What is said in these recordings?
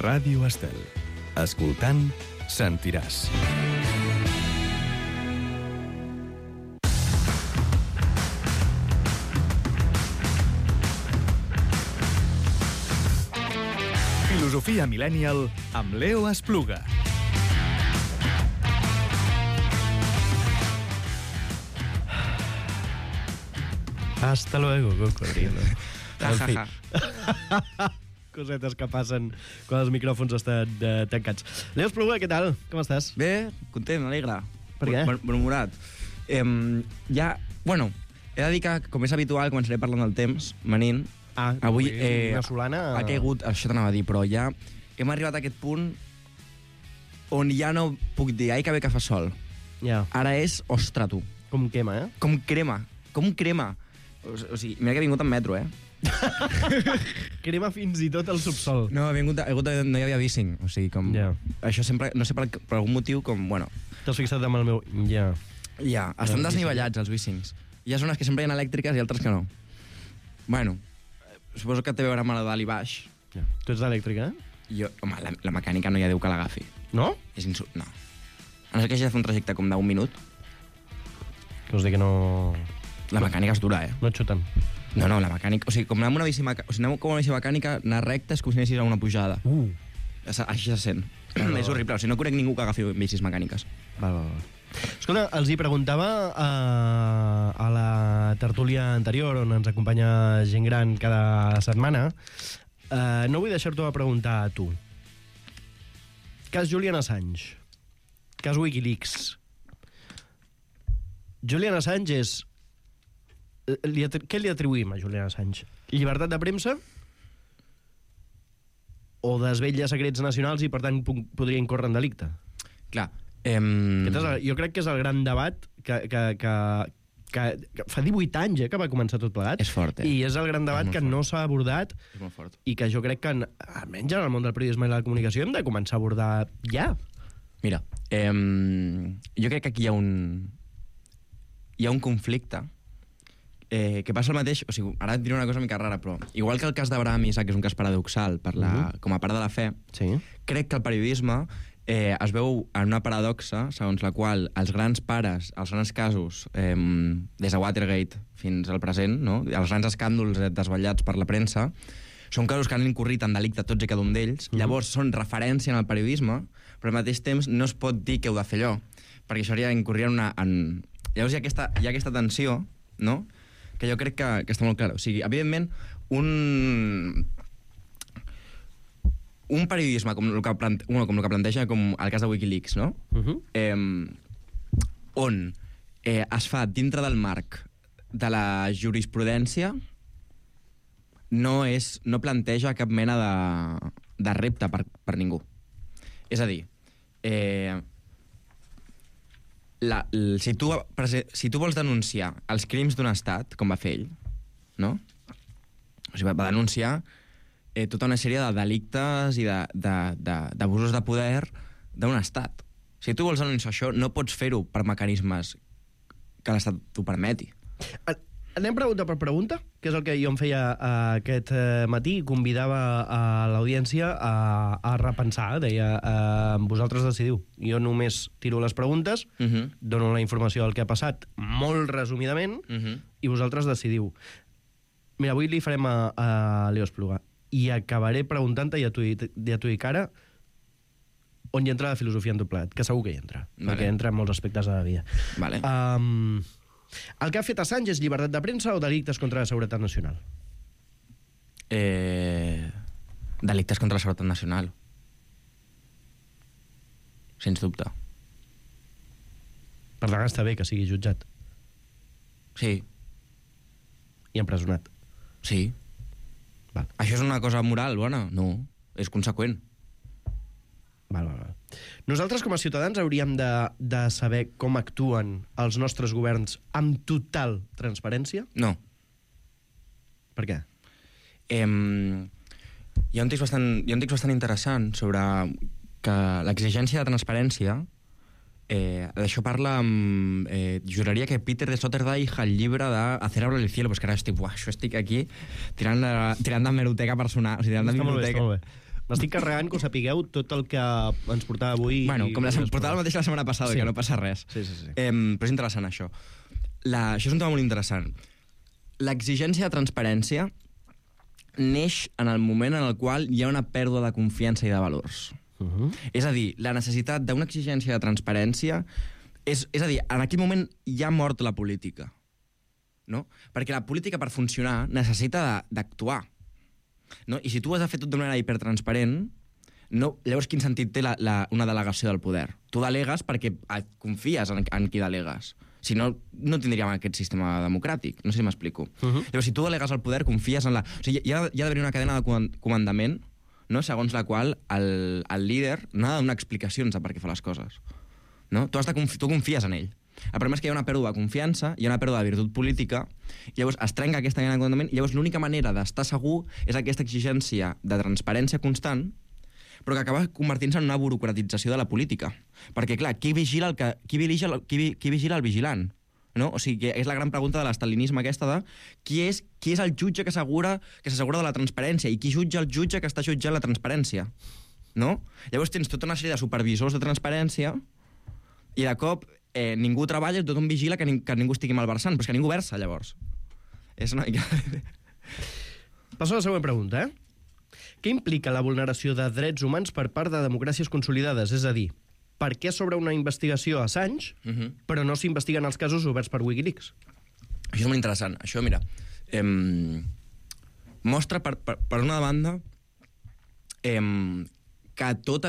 Ràdio Estel. Escoltant, sentiràs. Filosofia Millennial amb Leo Espluga. Hasta luego, cocodrilo. En fi. Cosetes que passen quan els micròfons estan tancats. Leo Espluga, què tal? Com estàs? Bé, content, alegre. Per què? Bonhumorat. Bueno, he de dir que, com és habitual, començaré parlant del temps, manint. Avui una solana... ha caigut, això t'anava a dir, però ja hem arribat a aquest punt on ja no puc dir, ai, que bé que fa sol. Ja. Ara és, ostres, tu. Com quema, Com crema. O sigui, mira que he vingut en metro, Crema fins i tot el subsol. No, no hi havia bicing, o sigui, com... Ja. Això sempre, no sé per algun motiu, com, bueno... T'has fixat amb el meu... Ja. Ja, estan desnivellats, els bicings. Hi ha zones que sempre hi ha elèctriques i altres que no. Bueno, suposo que té a veure amb la de dalt i baix. Ja. Tu ets elèctrica, Home, la mecànica no hi ha Déu que l'agafi. No? És insult, no. A no ser que hagi de fer un trajecte com d'un minut. Que us dic que no... La mecànica és dura, No et xuten. No, la mecànica... O sigui, com anar amb una bici mecànica... O sigui, anar com una bici mecànica, anar recte és com si anessis a una pujada. Així se sent. És horrible. O sigui, no conec ningú que agafi bicis mecàniques. Val. Escolta, els hi preguntava a la tertúlia anterior, on ens acompanya gent gran cada setmana. No vull deixar-t'ho a preguntar a tu. Cas Julian Assange. Cas Wikileaks. Julian Assange és... Què li atribuïm a Julian Assange? Llibertat de premsa? O desvetlla secrets nacionals i, per tant, podria incórrer en delicte? Clar. Jo crec que és el gran debat que fa 18 anys que va començar tot plegat. És fort, I és el gran debat que no s'ha abordat És molt fort. i que jo crec que, almenys en el món del periodisme i la comunicació, hem de començar a abordar ja. Mira, jo crec que aquí hi ha un conflicte que passa el mateix, o sigui, ara et diré una cosa mica rara, però igual que el cas d'Abraham Isaac, que és un cas paradoxal com a part de la fe, crec que el periodisme es veu en una paradoxa segons la qual els grans pares, els grans casos, des de Watergate fins al present, no? Els grans escàndols desvetllats per la premsa, són casos que han incorrit en delicte tots i cada un d'ells, llavors són referència en el periodisme, però al mateix temps no es pot dir que heu de fer allò, perquè això hauria d'incorrir en... Llavors hi ha aquesta tensió, no?, que jo crec que està molt clara. O sigui, evidentment, un periodisme com el que planteja com el cas de Wikileaks, no? On es fa dintre del marc de la jurisprudència, no planteja cap mena de repte per ningú. És a dir, si tu vols denunciar els crims d'un estat, com va fer ell, no? O sigui, va denunciar tota una sèrie de delictes i d'abusos de poder d'un estat. Si tu vols denunciar això, no pots fer-ho per mecanismes que l'estat t'ho permeti. Anem pregunta per pregunta, que és el que jo em feia aquest matí, i convidava a l'audiència a repensar. Deia, vosaltres decidiu. Jo només tiro les preguntes, dono la informació del que ha passat molt resumidament, i vosaltres decidiu. Mira, avui li farem a Leo Espluga, i acabaré preguntant-te, ja t'ho dic ara, on hi entra la filosofia en tot plat, que segur que hi entra, perquè entra en molts aspectes de la vida. Vale. El que ha fet Assange és llibertat de premsa o delictes contra la seguretat nacional? Delictes contra la seguretat nacional. Sens dubte. Per tant, està bé que sigui jutjat. Sí. I empresonat. Sí. Val. Això és una cosa moral bona? No, és conseqüent. Val. Nosaltres, com a ciutadans, hauríem de saber com actuen els nostres governs amb total transparència? No. Per què? Hi ha un text bastant interessant sobre que l'exigència de transparència, d'això parla amb... juraria que Peter de Sloterdijk el llibre de Hacer abrir el cielo, però és que ara estic aquí tirant de meroteca personal, o sigui, tirant de biblioteca. M'estic carregant que us sapigueu tot el que ens portava avui. Bueno, com portava el mateix la setmana passada, que no passa res. Sí. Però és interessant, això. Això és un tema molt interessant. L'exigència de transparència neix en el moment en el qual hi ha una pèrdua de confiança i de valors. És a dir, la necessitat d'una exigència de transparència és a dir, en aquell moment ja ha mort la política. No? Perquè la política, per funcionar, necessita d'actuar. No? I si tu has de fer tot d'una manera hipertransparent, llavors quin sentit té una delegació del poder? Tu delegues perquè confies en qui delegues. Si no, no tindríem aquest sistema democràtic. No sé si m'explico. Llavors, si tu delegues el poder, confies en la... O sigui, hi ha d'haver una cadena de comandament, no? Segons la qual el líder no ha de donar explicacions de per què fa les coses. No? Tu confies en ell. El problema és que hi ha una pèrdua de confiança, hi ha una pèrdua de virtut política, i llavors es trenca aquesta cadena de comandament, i llavors l'única manera d'estar segur és aquesta exigència de transparència constant, però que acaba convertint-se en una burocratització de la política. Perquè, clar, qui vigila el vigilant? No? O sigui, que és la gran pregunta de l'estalinisme aquesta de qui és el jutge que s'assegura de la transparència i qui jutja el jutge que està jutjant la transparència. No? Llavors tens tota una sèrie de supervisors de transparència i de cop ningú treballa i tothom vigila que ningú estigui malversant, però és que ningú versa, llavors. És una mica... Passo a la següent pregunta, Què implica la vulneració de drets humans per part de democràcies consolidades? És a dir, per què s'obre una investigació a Assange, però no s'investiguen els casos oberts per Wikileaks? Això és molt interessant. Això, mira, mostra, per una banda, que tot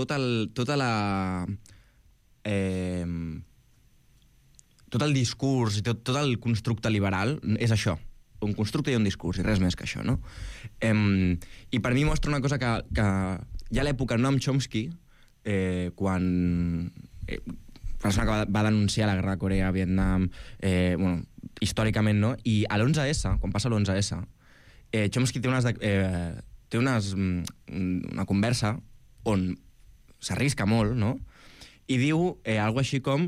el discurs i tot el constructe liberal és això, un constructe i un discurs, i res més que això, no? I per mi mostra una cosa que ja a l'època Noam Chomsky, quan persona que va denunciar la guerra de Corea, Vietnam, històricament, no? I a l'11S, quan passa l'11S, Chomsky té una conversa on s'arrisca molt, no? I diu alguna així com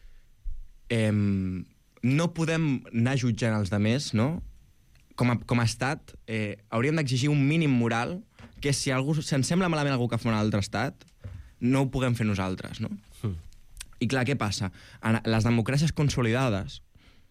no podem anar jutjant els demés, no? Com a estat, hauríem d'exigir un mínim moral que si ens sembla malament algú que fa un altre estat, no ho puguem fer nosaltres, no? I clar, què passa? En les democràcies consolidades,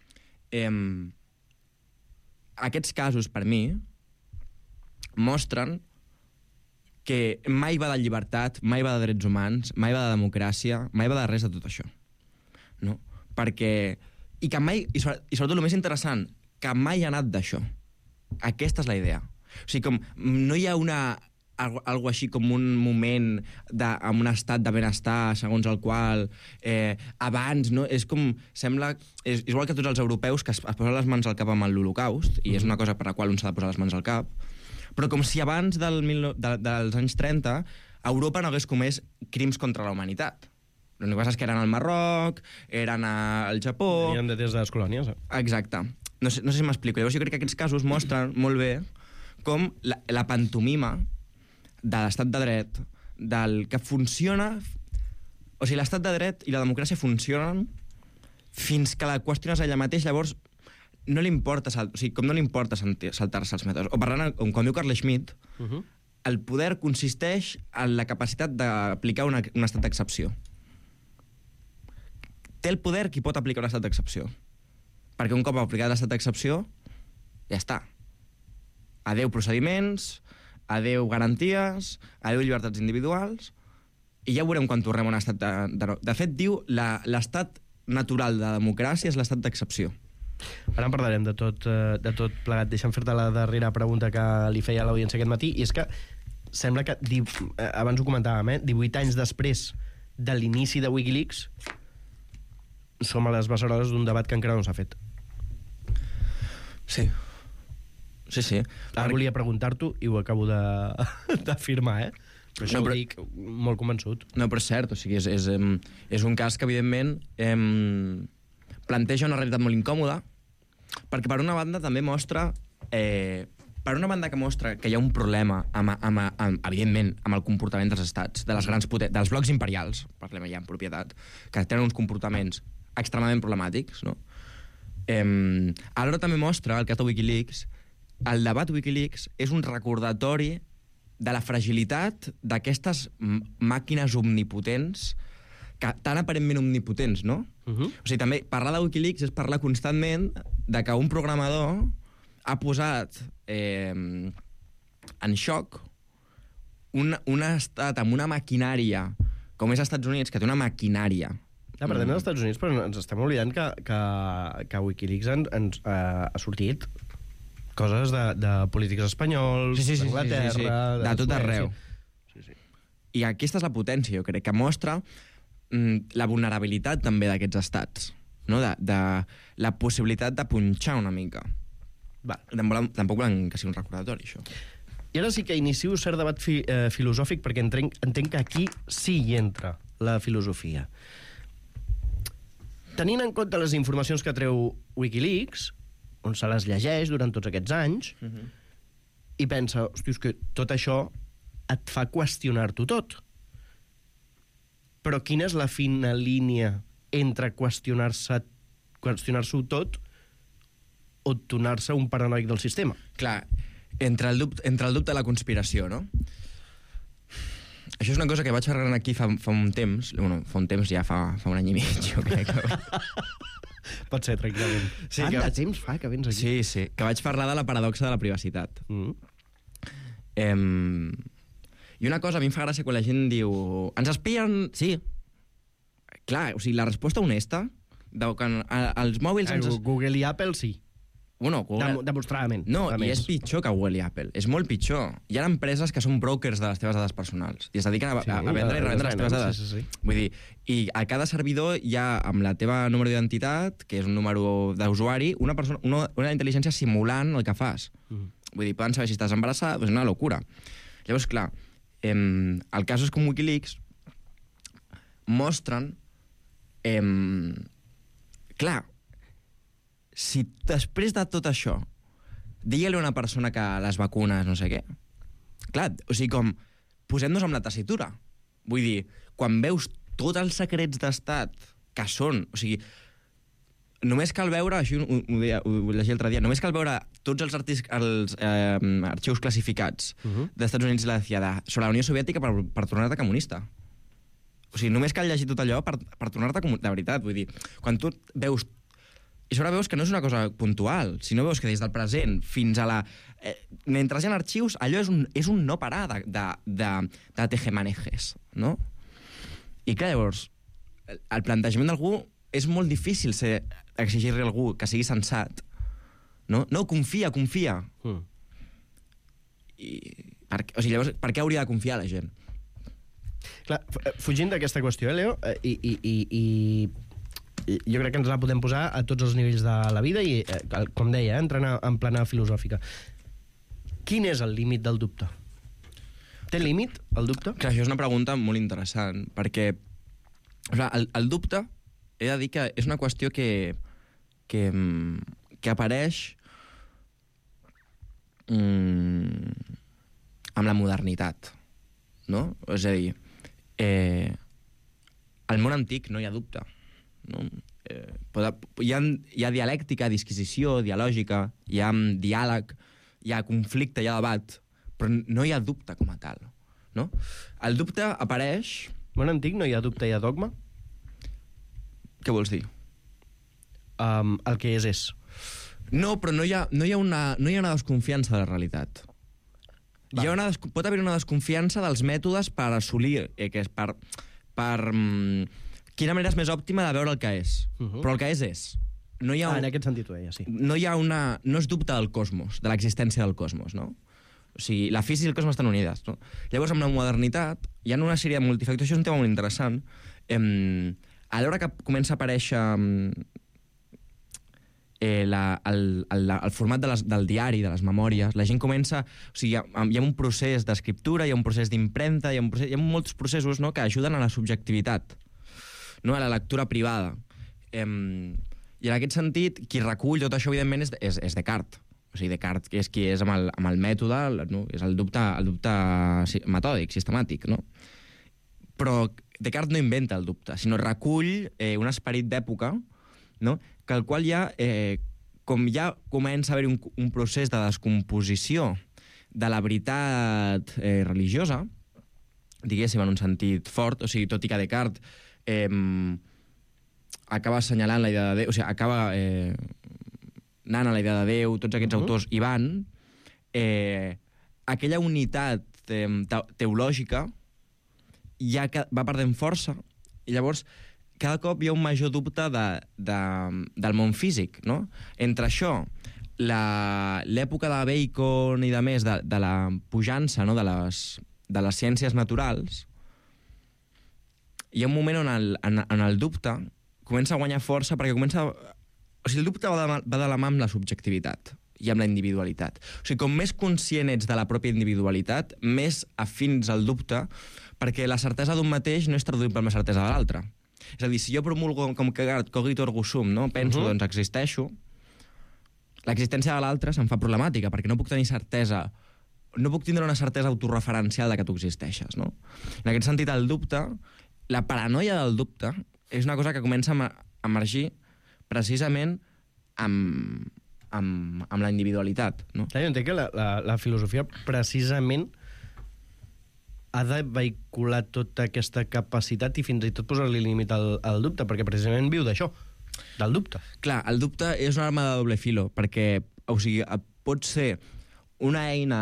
aquests casos, per mi, mostren que mai va de llibertat, mai va de drets humans, mai va de democràcia, mai va de res de tot això. No? Perquè... I sobretot, el més interessant, que mai ha anat d'això. Aquesta és la idea. O sigui, com no hi ha algo així com un moment amb un estat de benestar segons el qual abans, no? És com, sembla... És igual que tots els europeus que es posen les mans al cap amb l'Holocaust, i és una cosa per la qual un s'ha de posar les mans al cap, però com si abans dels anys 30 Europa no hagués comès crims contra la humanitat. L'únic que passa és que eren al Marroc, eren al Japó... Eren des de les colònies. Exacte. No sé si m'explico. Llavors jo crec que aquests casos mostren molt bé com la pantomima de l'estat de dret, del que funciona... O sigui, l'estat de dret i la democràcia funcionen fins que la qüestiones ella mateix, llavors no li importa, o sigui, com no li importa saltar-se els mètodes. O parlant, com diu Carl Schmitt, el poder consisteix en la capacitat d'aplicar un estat d'excepció. Té el poder qui pot aplicar un estat d'excepció. Perquè un cop aplicat l'estat d'excepció, ja està. Adéu procediments, adéu garanties, adéu llibertats individuals, i ja veurem quan tornem a un estat de fet, diu, l'estat natural de democràcia és l'estat d'excepció. Ara en parlarem de tot plegat. Deixa'm fer-te la darrera pregunta que li feia a l'audiència aquest matí, i és que sembla que, abans ho comentàvem, 18 anys després de l'inici de Wikileaks, som a les beceroles d'un debat que encara no s'ha fet. Sí. Ara volia preguntar-t'ho i ho acabo d'afirmar, Però això ho dic molt convençut. No, però és cert, o sigui, és un cas que, evidentment, planteja una realitat molt incòmoda, perquè per una banda també mostra... per una banda que mostra que hi ha un problema, evidentment, amb el comportament dels estats, dels blocs imperials, parlem ja en propietat, que tenen uns comportaments extremadament problemàtics, no? Alhora també mostra, el cas de Wikileaks, el debat Wikileaks és un recordatori de la fragilitat d'aquestes màquines omnipotents, tan aparentment omnipotents, no? O sigui, també parlar de Wikileaks és parlar constantment de que un programador ha posat en xoc un estat amb una maquinària, com és als Estats Units, que té una maquinària. Parlem dels Estats Units, però ens estem oblidant que Wikileaks ens ha sortit coses de polítics espanyols, d'Anglaterra... De tot arreu. I aquesta és la potència, jo crec, que mostra la vulnerabilitat també d'aquests estats, no? De la possibilitat de punxar una mica. Tampoc volem que sigui un recordatori, això. I ara sí que inicio un cert debat filosòfic, perquè entenc que aquí sí hi entra la filosofia. Tenint en compte les informacions que treu Wikileaks, on se les llegeix durant tots aquests anys, i pensa, hosti, és que tot això et fa qüestionar-t'ho tot. Però quina és la fina línia entre qüestionar-s'ho tot o tornar-se un paranoic del sistema? Clar, entre el dubte i la conspiració, no? Això és una cosa que vaig parlar aquí fa un temps, fa un temps, ja fa un any i mig, jo crec. Pot ser, tranquil·lament. Sí, de temps fa que vens aquí. Sí, que vaig parlar de la paradoxa de la privacitat. I una cosa, a mi em fa gràcia quan la gent diu ens espien... Sí. Clar, o sigui, la resposta honesta de que els mòbils... Google i Apple, sí. Bueno, Google... Demostradament. No, i és pitjor que Google i Apple. És molt pitjor. Hi ha empreses que són brokers de les teves dades personals i es dediquen a vendre i revendre les teves dades. Sí. Vull dir, i a cada servidor hi ha, amb la teva número d'identitat, que és un número d'usuari, una intel·ligència simulant el que fas. Vull dir, poden saber si estàs embarassada, és una locura. Llavors, clar, el cas és com Wikileaks mostren... clar, si després de tot això digue-li a una persona que les vacunes no sé què, clar, o sigui, com posem-nos amb la tessitura. Vull dir, quan veus tots els secrets d'estat que són, o sigui, només cal veure, això ho llegia l'altre dia, només cal veure tots els arxius classificats dels Estats Units i la CIA sobre la Unió Soviètica per tornar-te comunista. O sigui, només cal llegir tot allò per tornar-te comunista, de veritat, vull dir, quan tu veus. I sobre veus que no és una cosa puntual, sinó veus que des del present fins a la... mentre hi ha arxius, allò és un no parar de tejemanejes, no? I clar, llavors, el plantejament d'algú és molt difícil exigir-li a algú que sigui sensat, no? No, confia. O sigui, llavors, per què hauria de confiar la gent? Clar, fugint d'aquesta qüestió, Leo, i jo crec que ens la podem posar a tots els nivells de la vida i, com deia, entrant en plana filosòfica. Quin és el límit del dubte? Té límit, el dubte? Clar, això és una pregunta molt interessant, perquè el dubte, he de dir que és una qüestió que apareix amb la modernitat, no? És a dir, al món antic no hi ha dubte. No? Hi ha dialèctica, disquisició dialògica, hi ha diàleg, hi ha conflicte, hi ha debat, però no hi ha dubte com a tal. No? El dubte apareix... Món antic no hi ha dubte, hi ha dogma? Què vols dir? El que és. No, però no hi ha una desconfiança de la realitat. Pot haver una desconfiança dels mètodes per assolir, quina manera és més òptima de veure el que és. Però el que és. No hi ha en aquest sentit ho deia, sí. No es dubta del cosmos, de l'existència del cosmos, no? O sigui, la física i el cosmos estan unides, no? Llavors, amb la modernitat, hi ha una sèrie de multifactors, això és un tema molt interessant. A l'hora que comença a aparèixer el format del diari, de les memòries, la gent comença... O sigui, hi ha un procés d'escriptura, hi ha un procés d'impremta, hi ha molts processos, no?, que ajuden a la subjectivitat, no?, a la lectura privada. I en aquest sentit, qui recull tot això, evidentment, és Descartes. O sigui, Descartes és qui és amb el mètode, no? És el dubte metòdic, sistemàtic, no? Però Descartes no inventa el dubte, sinó recull un esperit d'època, no?, que el qual com ja comença a haver un procés de descomposició de la veritat religiosa, diguéssim, en un sentit fort, o sigui, tot i que Descartes acaba assenyalant la idea de Déu, o sigui, acaba anant a la idea de Déu, tots aquests autors hi van, aquella unitat teològica ja va perdent força, i llavors cada cop hi ha un major dubte del món físic, no? Entre això, l'època de Bacon i de més, de la pujança, no? de les ciències naturals, hi ha un moment on el dubte comença a guanyar força, perquè comença... O sigui, el dubte va de la mà amb la subjectivitat i amb la individualitat. O sigui, com més conscient ets de la pròpia individualitat, més afins al dubte, perquè la certesa d'un mateix no és traduïble per la certesa de l'altre. És a dir, si jo promulgo com que cogito ergo sum, no? Penso, doncs existeixo, l'existència de l'altre se'm fa problemàtica, perquè no puc tenir certesa, no puc tindre una certesa autorreferencial de que tu existeixes, no? En aquest sentit, el dubte, la paranoia del dubte, és una cosa que comença a emergir precisament amb la individualitat, no? Jo entenc que la filosofia precisament ha de vehicular tota aquesta capacitat i fins i tot posar-li límit al dubte, perquè precisament viu d'això, del dubte. Clar, el dubte és una arma de doble filo, perquè, o sigui, pot ser una eina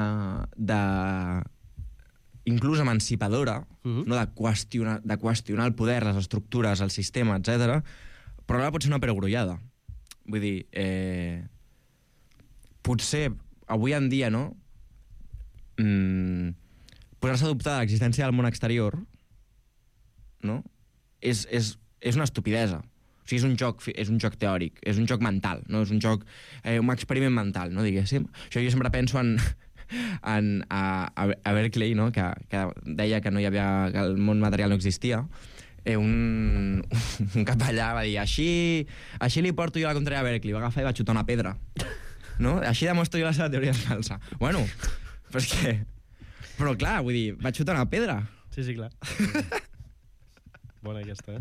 inclús emancipadora, no? de qüestionar el poder, les estructures, el sistema, etc. Però ara pot ser una perogrullada. Vull dir, potser avui en dia, no? Posar-se a dubtar de l'existència del món exterior, no? És una estupidesa. O sigui, és un joc teòric, és un joc mental, no? És un joc, un experiment mental, no, diguéssim. Això jo sempre penso a Berkeley, no? que deia que no hi havia, que el món material no existia. Un capellà va dir, així li porto jo la contrària a Berkeley, va agafar i va xutar una pedra, no? Així demostro jo la seva teoria falsa. Bueno, però clar, vull dir, va xutar una pedra. Sí, clar. Bona aquesta,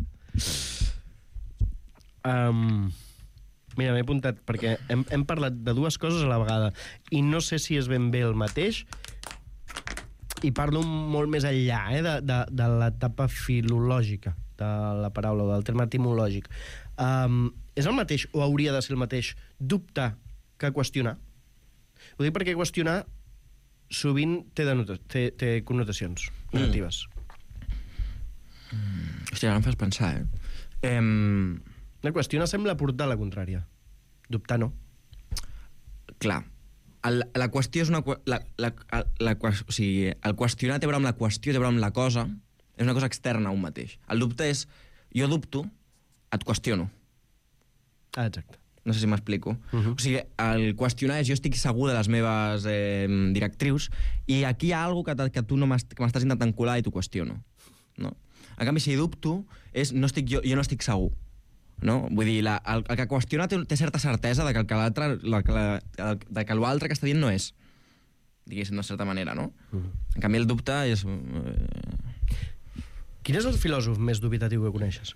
Mira, m'he apuntat, perquè hem parlat de dues coses a la vegada, i no sé si és ben bé el mateix, i parlo molt més enllà de l'etapa filològica de la paraula, del terme etimològic. És el mateix, o hauria de ser el mateix, dubtar que qüestionar? Ho dic perquè qüestionar sovint té connotacions negatives. Hòstia, ara em fas pensar, Qüestionar sembla portar la contrària. Dubtar no. Clar. La qüestió és una... o sigui, el qüestionar té a veure amb la qüestió, té a veure amb la cosa, és una cosa externa a un mateix. El dubte és, jo dubto, et qüestiono. Ah, exacte. No sé si m'explico. O sigui, el qüestionar és, jo estic segur de les meves directrius, i aquí hi ha alguna cosa que tu m'estàs intentant colar i t'ho qüestiono. No? En canvi, si dubto, és, jo no estic segur. No? Vull dir, el que qüestiona té certa certesa de que l'altre que està dient no és, diguéssim, d'una certa manera, no? En canvi, el dubte és... Quin és el filòsof més dubitatiu que coneixes?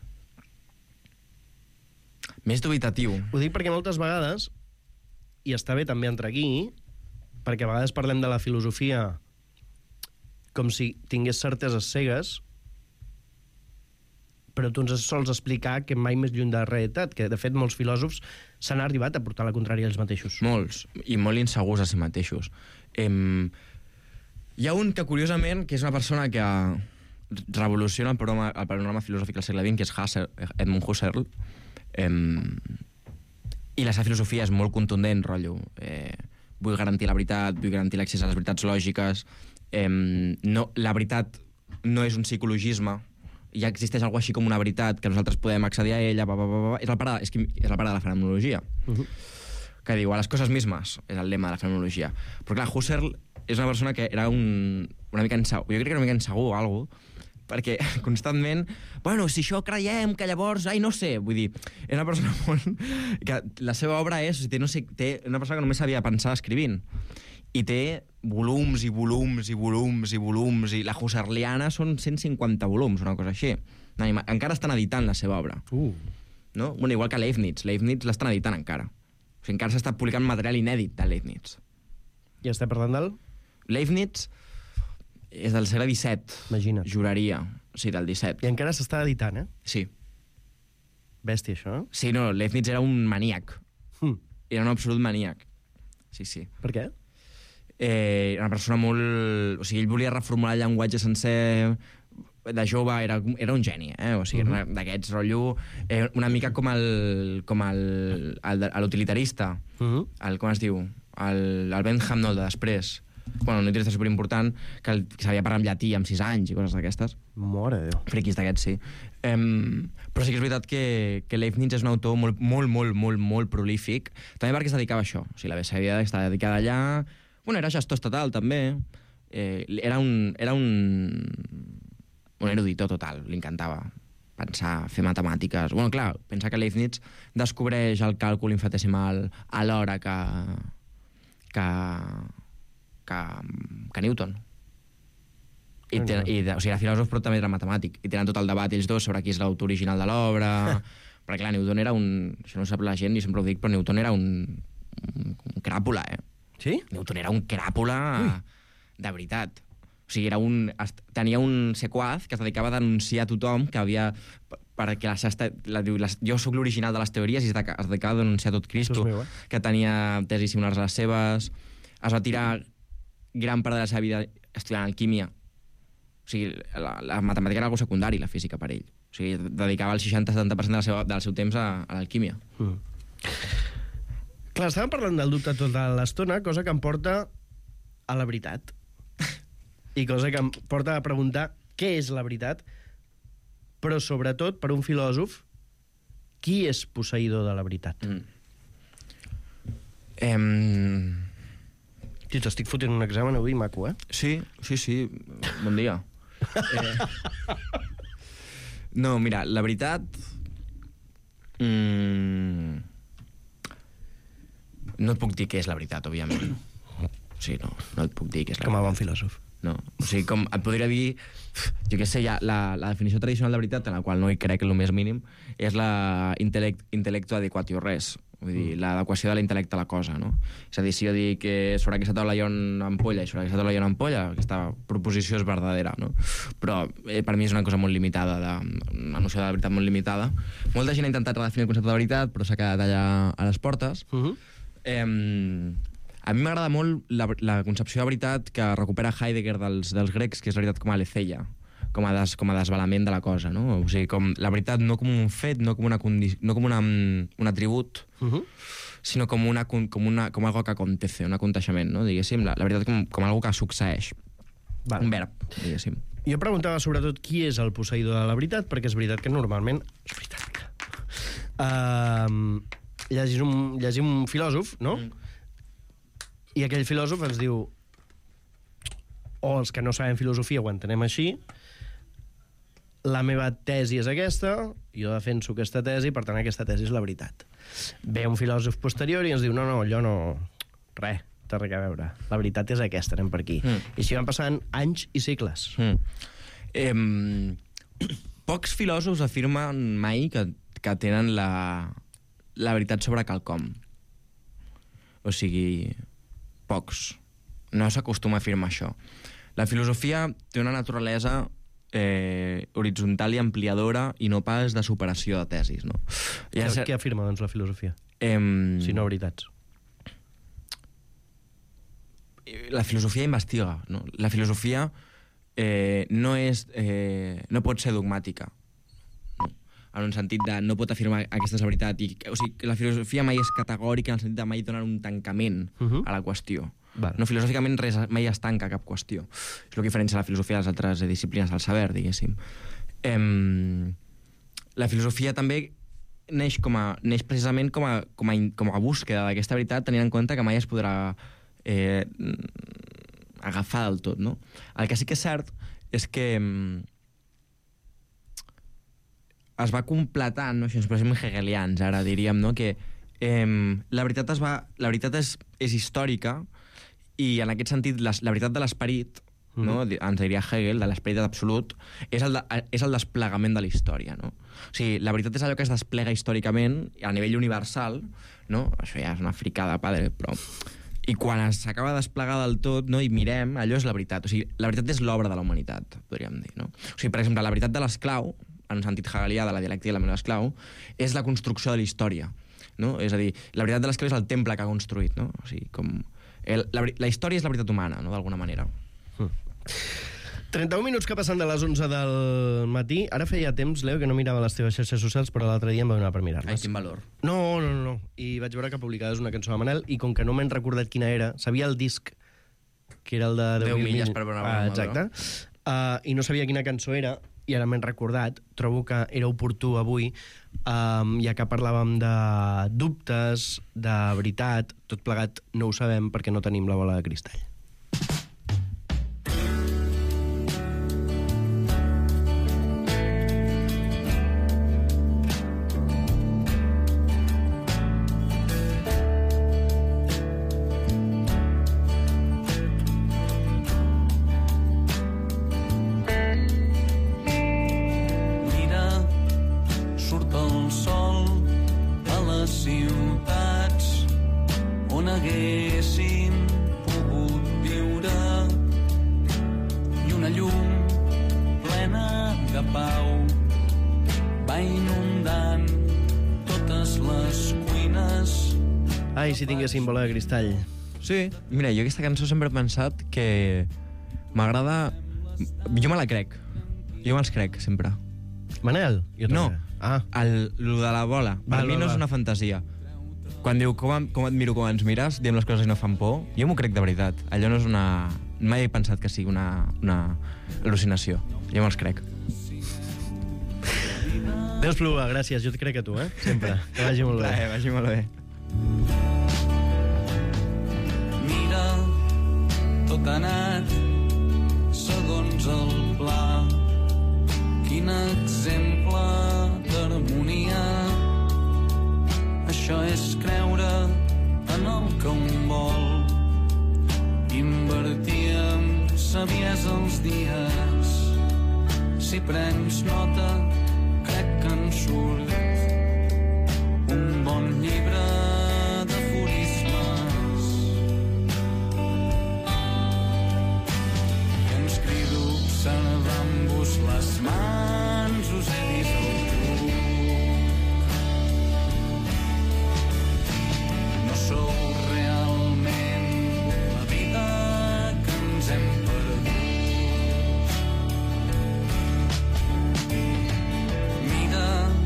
Més dubitatiu? Ho dic perquè moltes vegades, i està bé també entrar aquí, perquè a vegades parlem de la filosofia com si tingués certeses cegues, però tu ens sols explicar que mai més lluny de la realitat, que de fet molts filòsofs s'han arribat a portar la contrària ells mateixos. Molts, i molt insegurs a si mateixos. Hi ha un que, curiosament, que és una persona que revoluciona el panorama filosòfic del segle XX, que és Edmund Husserl, i la seva filosofia és molt contundent, rotllo. Vull garantir la veritat, vull garantir l'accés a les veritats lògiques. La veritat no és un psicologisme, ja existeix alguna així com una veritat que nosaltres podem accedir a ella, és el pare de la fenomenologia, que diu, a les coses mismes, és el lema de la fenomenologia. Però clar, Husserl és una persona que era una mica insegur, jo crec que era una mica insegur o alguna cosa, perquè constantment, bueno, si això creiem que llavors, no sé, vull dir, és una persona molt... que la seva obra és, té una persona que només sabia pensar escrivint, i té volums i volums i volums i volums, i la Husserliana són 150 volums, una cosa així. Encara estan editant la seva obra. No? Bueno, igual que Leibniz l'estan editant encara. O sigui, encara s'està publicant material inèdit de Leibniz. I està parlant del? Leibniz és del segle XVII. Imagina't. Juraria. Sí, del XVII. I encara s'està editant, Sí. Bèstia, això. Sí, no, Leibniz era un maníac. Era un absolut maníac. Sí, sí. Per què? Era una persona molt... O sigui, ell volia reformular el llenguatge sencer. De jove era un geni, O sigui, era d'aquests rotllo... una mica com l'utilitarista. Com es diu? El Bentham, no, el de després. Bueno, un utilitarista superimportant que sabia parlar en llatí amb 6 anys i coses d'aquestes. Mare de Déu. Friquis d'aquests, sí. Però sí que és veritat que Leibniz és un autor molt prolífic, també perquè es dedicava a això. O sigui, la Bessèdia està dedicada allà... Bueno, era gestor estatal, també. Era un erudito total, li encantava pensar, fer matemàtiques... Bueno, clar, pensa que Leibniz descobreix el càlcul infinitesimal alhora que Newton. O sigui, era filòsof però també era matemàtic, i tenen tot el debat ells dos sobre qui és l'autor original de l'obra, perquè clar, Newton era un... Això no ho sap la gent, i sempre ho dic, però Newton era un cràpula, Sí? Newton era un cràpula de veritat. O sigui, tenia un sequaz que es dedicava a denunciar a tothom que havia... perquè jo sóc l'original de les teories i es dedicava a denunciar tot Cristo, que tenia tesis similars a les seves, es va tirar gran part de la seva vida estudiant alquímia. O sigui, la matemàtica era algo secundari, la física, per ell. O sigui, dedicava el 60-70% del seu temps a l'alquímia. Clar, estàvem parlant del dubte tota l'estona, cosa que em porta a la veritat. I cosa que em porta a preguntar què és la veritat, però sobretot, per un filòsof, qui és posseïdor de la veritat? T'estic fotent un examen avui maco, Sí. Bon dia. No, mira, la veritat... No et puc dir què és la veritat, òbviament. Sí, no et puc dir què és la veritat. Com a bon filòsof. No, o sigui, com et podria dir... Jo què sé, ja, la definició tradicional de veritat, en la qual no hi crec el més mínim, és la intel·lecto adequatio res. Vull dir, l'adequació de l'intel·lecte a la cosa, no? És a dir, si jo dic que sobre aquesta taula hi ha una ampolla i sobre aquesta taula hi ha una ampolla, aquesta proposició és verdadera, no? Però per mi és una cosa molt limitada, una noció de la veritat molt limitada. Molta gent ha intentat redefinir el concepte de veritat, però s'ha quedat allà a les portes. A mi m'agrada molt la concepció de veritat que recupera Heidegger dels grecs, que és la veritat com a aletheia, com a desvelament de la cosa, no? O sigui, com la veritat no com un fet, no com un atribut, sinó com algo que acontece, un aconteixement, no? Diguéssim, la veritat com algo que succeeix. Vale. Un verb, diguéssim. Jo preguntava sobretot qui és el posseïdor de la veritat, perquè és veritat que normalment... És veritat. Llegim un filòsof, no? I aquell filòsof ens diu, o els que no sabem filosofia ho entenem així, la meva tesi és aquesta, jo defenso aquesta tesi, per tant aquesta tesi és la veritat. Ve un filòsof posterior i ens diu, no, allò no... Res, té res a veure. La veritat és aquesta, anem per aquí. I així van passant anys i segles. Pocs filòsofs afirmen mai que tenen la veritat sobre quelcom. O sigui, pocs. No s'acostuma a afirmar això. La filosofia té una naturalesa horitzontal i ampliadora i no pas de superació de tesis, no? Què afirma, doncs, la filosofia? Si no veritats. La filosofia investiga, no? La filosofia no pot ser dogmàtica, no? En un sentit de no pot afirmar aquesta és la veritat. O sigui, la filosofia mai és categòrica en el sentit de mai donar un tancament a la qüestió. Vale. No, filosòficament res mai es tanca cap qüestió. És el que diferencia la filosofia de les altres disciplines del saber, diguéssim. La filosofia també neix precisament com a búsqueda d'aquesta veritat, tenint en compte que mai es podrà agafar del tot, no? El que sí que és cert és que es va completant, no? Això ens posem hegelians, ara diríem, no? Que la veritat és històrica i en aquest sentit la veritat de l'esperit, no? Ens diria Hegel, de l'esperit absolut, és el desplegament de la història, no? O sigui, la veritat és allò que es desplega històricament a nivell universal, no? Això ja és una fricada, padre, però... I quan s'acaba de desplegar del tot, no, i mirem, allò és la veritat. O sigui, la veritat és l'obra de la humanitat, podríem dir, no? O sigui, per exemple, la veritat de l'esclau, en un sentit hegelià de la dialèctica i la mena d'esclau, és la construcció de la història, no? És a dir, la veritat de l'esclau és el temple que ha construït, no? O sigui, com... La història és la veritat humana, no?, d'alguna manera. 31 minuts que passen de les 11 del matí. Ara feia temps, Leo, que no mirava les teves xarxes socials, però l'altre dia em va donar per mirar-les. Ai, quin valor. No. I vaig veure que publicaves una cançó de Manel, i com que no m'he recordat quina era, sabia el disc, que era el de 10 milles per veure una exacte. I no sabia quina cançó era, i ara m'he recordat. Trobo que era oportú avui, ja que parlàvem de dubtes, de veritat, tot plegat no ho sabem perquè no tenim la bola de cristall. Ai, si tinguéssim bola de cristall. Sí, mira, jo aquesta cançó sempre he pensat que m'agrada... Jo me la crec. Jo me'ls crec, sempre. Manel? Jo no, lo de la bola. Per mi no és una fantasia. Quan diu com et miro com ens mires, diem les coses i no fan por, jo m'ho crec de veritat. Allò no és una... Mai he pensat que sigui una al·lucinació. Jo me'ls crec. Déu Espluga, gràcies. Jo et crec a tu, sempre. Que vagi molt bé. Vagi molt bé. Mira, tot ha anat segons el pla. Quin exemple d'harmonia. Això és creure en el que un vol. Invertir amb saviesa els dies. Si prens nota, crec que en surt un bon llibre d'aforismes. I ens crido observant-vos les mans, us he vist el truc. No sou realment la vida que ens hem perdut. Mira,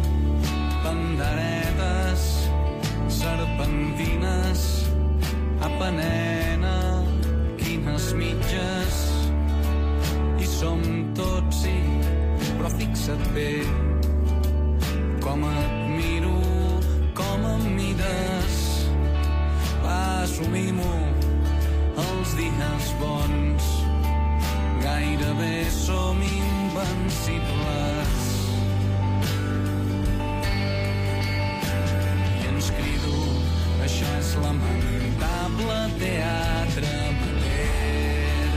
panderetes, serpentines, apa nena, quines mitges. I som tots, sí, però fixa't bé com et miro, com em mires. Va, assumim-ho, els dies bons gairebé som invencibles. Això és lamentable teatre amateur.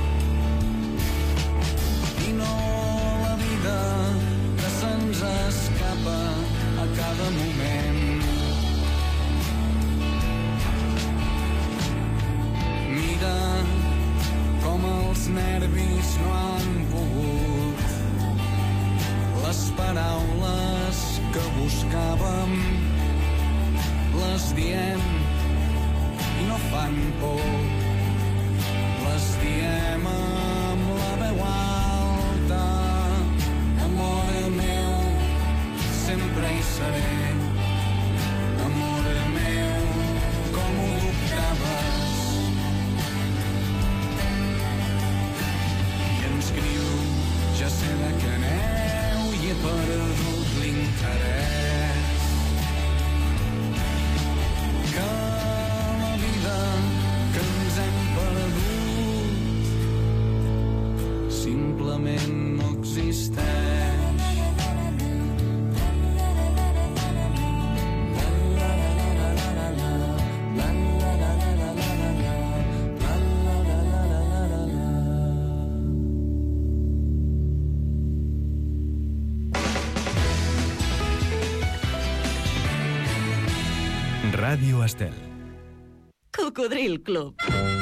I no la vida que se'ns escapa a cada moment. Mira com els nervis no han pogut. Les paraules que buscàvem les diem i no fan por. Les diem amb la veu alta. Amor meu, sempre hi seré. Amor meu, com ho dubtaves. I ens criu, ja sé de què aneu i he perdut l'interès. Que la vida que ens hem perdut simplement no existeix. Ràdio Estel. Cocodril Club.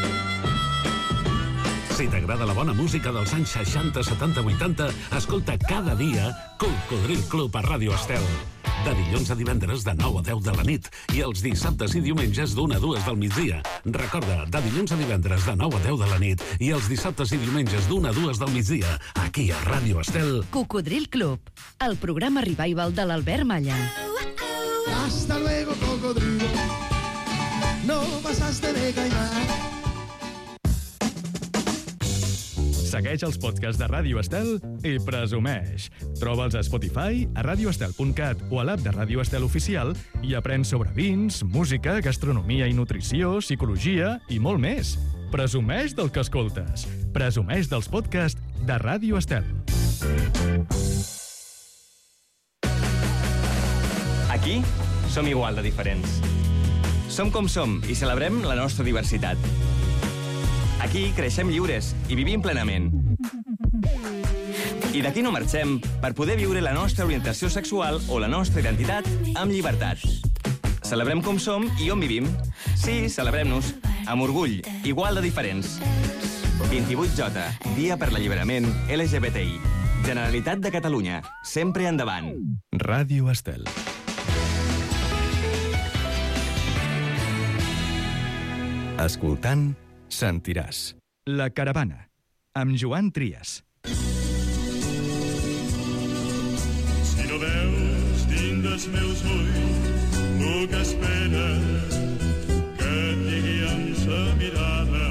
Si t'agrada la bona música dels anys 60, 70, 80, escolta cada dia Cocodril Club a Ràdio Estel. De dilluns a divendres de 9 a 10 de la nit i els dissabtes i diumenges d'1 a 2 del migdia. Recorda, de dilluns a divendres de 9 a 10 de la nit i els dissabtes i diumenges d'1 a 2 del migdia, aquí a Ràdio Estel. Cocodril Club, el programa revival de l'Albert Malla. Hasta luego, cocodrilo. No pasaste de caimán. Segueix els podcasts de Ràdio Estel i presumeix. Troba'ls a Spotify, a radioestel.cat o a l'app de Ràdio Estel Oficial i aprèn sobre vins, música, gastronomia i nutrició, psicologia i molt més. Presumeix del que escoltes. Presumeix dels podcasts de Ràdio Estel. Aquí som igual de diferents. Som com som i celebrem la nostra diversitat. Aquí creixem lliures i vivim plenament. I d'aquí no marxem per poder viure la nostra orientació sexual o la nostra identitat amb llibertat. Celebrem com som i on vivim. Sí, celebrem-nos, amb orgull, igual de diferents. 28J, Dia per l'Alliberament LGBTI. Generalitat de Catalunya, sempre endavant. Ràdio Estel. Escoltant, sentiràs. La Caravana, amb Joan Trias. Si no veus dins dels meus ulls el que esperes que et digui amb sa mirada,